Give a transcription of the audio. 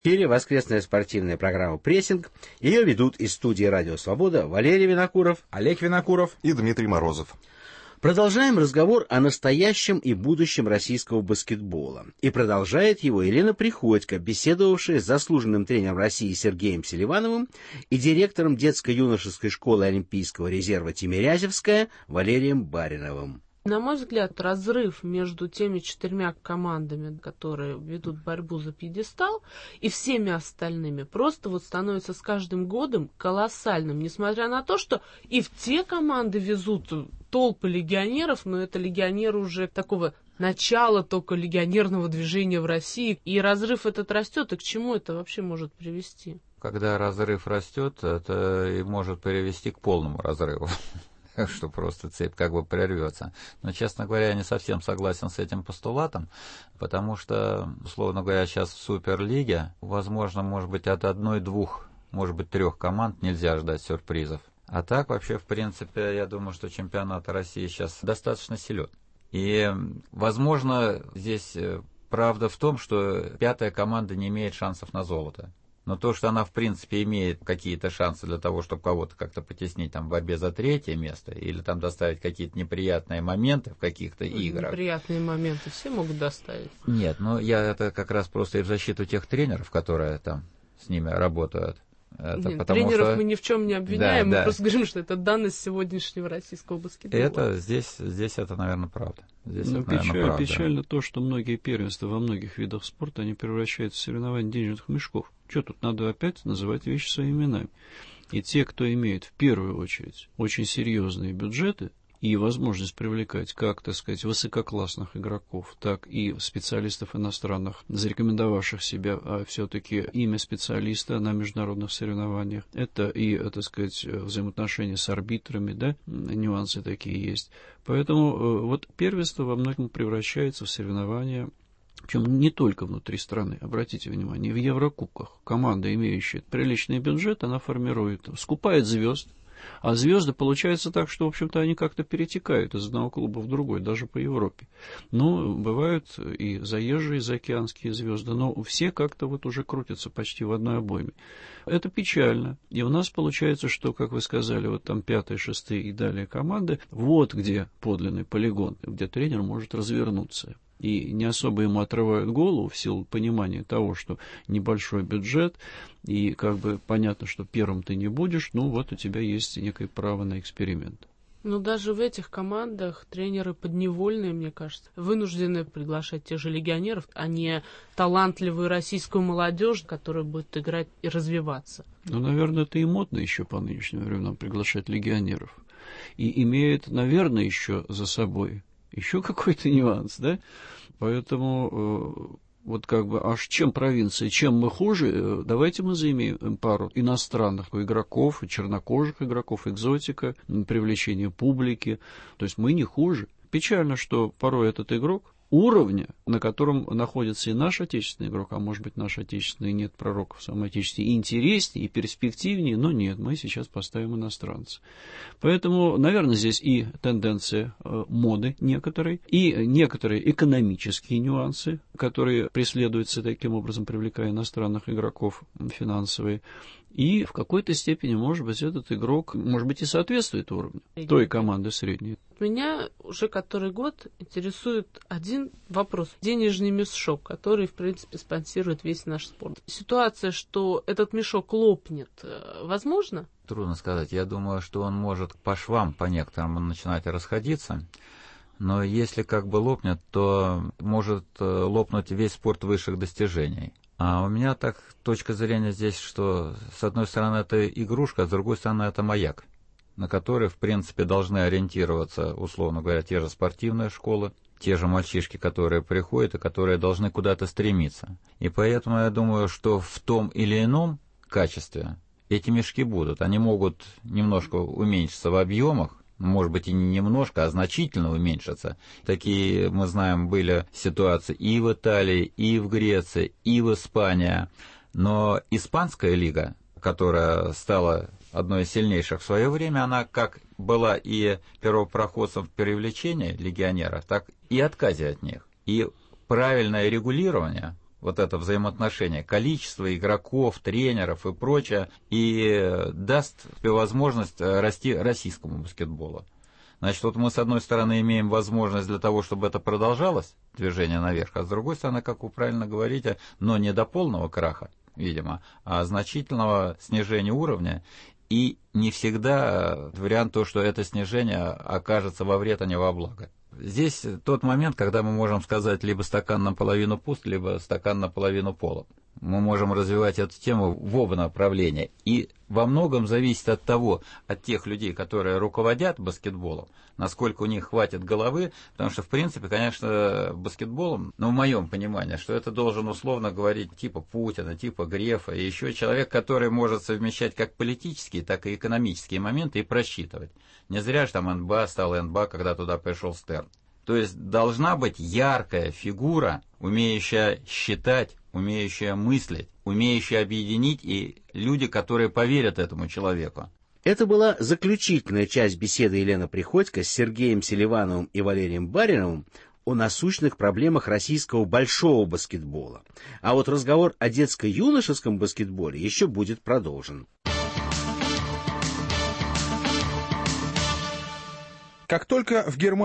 В эфире воскресная спортивная программа «Прессинг». Ее ведут из студии «Радио Свобода» Валерий Винокуров, Олег Винокуров и Дмитрий Морозов. Продолжаем разговор о настоящем и будущем российского баскетбола. И продолжает его Елена Приходько, беседовавшая с заслуженным тренером России Сергеем Селивановым и директором детско-юношеской школы Олимпийского резерва «Тимирязевская» Валерием Бариновым. На мой взгляд, разрыв между теми 4 командами, которые ведут борьбу за пьедестал, и всеми остальными просто вот становится с каждым годом колоссальным, несмотря на то, что и в те команды везут толпы легионеров, но это легионеры уже такого начала только легионерного движения в России, и разрыв этот растет, и к чему это вообще может привести? Когда разрыв растет, это и может привести к полному разрыву. Что просто цепь как бы прервется. Но, честно говоря, я не совсем согласен с этим постулатом, потому что, условно говоря, сейчас в Суперлиге, возможно, может быть, от 1-2, может быть, 3 команд нельзя ждать сюрпризов. А так, вообще, в принципе, я думаю, что чемпионат России сейчас достаточно силен. И, возможно, здесь правда в том, что 5-я команда не имеет шансов на золото. Но то, что она, в принципе, имеет какие-то шансы для того, чтобы кого-то как-то потеснить там в борьбе за 3-е место, или там доставить какие-то неприятные моменты в каких-то играх. Неприятные моменты все могут доставить. Нет, я это как раз просто и в защиту тех тренеров, которые там с ними работают. Нет, тренеров мы ни в чем не обвиняем, мы просто говорим, что это данность сегодняшнего российского баскетбола. Это здесь это, наверное, правда. Печально то, что многие первенства во многих видах спорта они превращаются в соревнования денежных мешков. Что тут надо опять называть вещи своими именами? И те, кто имеет в первую очередь очень серьезные бюджеты и возможность привлекать как, так сказать, высококлассных игроков, так и специалистов иностранных, зарекомендовавших себя, а все-таки имя специалиста на международных соревнованиях, это и, так сказать, взаимоотношения с арбитрами, да, нюансы такие есть. Поэтому вот первенство во многом превращается в соревнования, причем не только внутри страны, обратите внимание, в Еврокубках команда, имеющая приличный бюджет, она формирует, скупает звезд. А звезды получается так, что, в общем-то, они как-то перетекают из одного клуба в другой, даже по Европе. Ну, бывают и заезжие заокеанские звезды, но все как-то вот уже крутятся почти в одной обойме. Это печально. И у нас получается, что, как вы сказали, вот там 5-е, 6-е и далее команды, вот где подлинный полигон, где тренер может развернуться. И не особо ему отрывают голову в силу понимания того, что небольшой бюджет, и как бы понятно, что первым ты не будешь, ну вот у тебя есть некое право на эксперимент. Но даже в этих командах тренеры подневольные, мне кажется, вынуждены приглашать тех же легионеров, а не талантливую российскую молодежь, которая будет играть и развиваться. Ну, наверное, это и модно еще по нынешним временам приглашать легионеров. И имеет, наверное, еще за собой еще какой-то нюанс, да? Поэтому вот как бы, аж чем провинция, чем мы хуже, давайте мы заимеем пару иностранных игроков, чернокожих игроков, экзотика, привлечение публики. То есть мы не хуже. Печально, что порой этот игрок уровня, на котором находится и наш отечественный игрок, а может быть наш отечественный нет пророков в самом отечестве, и интереснее, и перспективнее, но нет, мы сейчас поставим иностранца. Поэтому, наверное, здесь и тенденция моды некоторой, и некоторые экономические нюансы, которые преследуются таким образом, привлекая иностранных игроков финансовые. И в какой-то степени, может быть, этот игрок, может быть, и соответствует уровню той команды средней. Меня уже который год интересует один вопрос. Денежный мешок, который, в принципе, спонсирует весь наш спорт. Ситуация, что этот мешок лопнет, возможно? Трудно сказать. Я думаю, что он может по швам, по некоторым, начинать расходиться. Но если как бы лопнет, то может лопнуть весь спорт высших достижений. А у меня так точка зрения здесь, что с одной стороны это игрушка, а с другой стороны это маяк, на который, в принципе, должны ориентироваться, условно говоря, те же спортивные школы, те же мальчишки, которые приходят и которые должны куда-то стремиться. И поэтому я думаю, что в том или ином качестве эти мешки будут. Они могут немножко уменьшиться в объемах, может быть, и не немножко, а значительно уменьшиться. Такие, мы знаем, были ситуации и в Италии, и в Греции, и в Испании. Но испанская лига, которая стала одной из сильнейших в свое время, она как была и первопроходцем в привлечении легионеров, так и отказе от них. И правильное регулирование вот это взаимоотношение, количество игроков, тренеров и прочее, и даст возможность расти российскому баскетболу. Значит, вот мы, с одной стороны, имеем возможность для того, чтобы это продолжалось, движение наверх, а с другой стороны, как вы правильно говорите, но не до полного краха, видимо, а значительного снижения уровня, и не всегда вариант то, что это снижение окажется во вред, а не во благо. Здесь тот момент, когда мы можем сказать либо стакан наполовину пуст, либо стакан наполовину полон. Мы можем развивать эту тему в оба направления. И во многом зависит от того, от тех людей, которые руководят баскетболом, насколько у них хватит головы, потому что, в принципе, конечно, баскетболом, в моем понимании, что это должен условно говорить типа Путина, типа Грефа, и еще человек, который может совмещать как политические, так и экономические моменты и просчитывать. Не зря же там НБА стал НБА, когда туда пришел Стерн. То есть должна быть яркая фигура, умеющая считать, умеющая мыслить, умеющая объединить, и люди, которые поверят этому человеку. Это была заключительная часть беседы Елены Приходько с Сергеем Селивановым и Валерием Бариновым о насущных проблемах российского большого баскетбола. А вот разговор о детско-юношеском баскетболе еще будет продолжен. Как только в Германии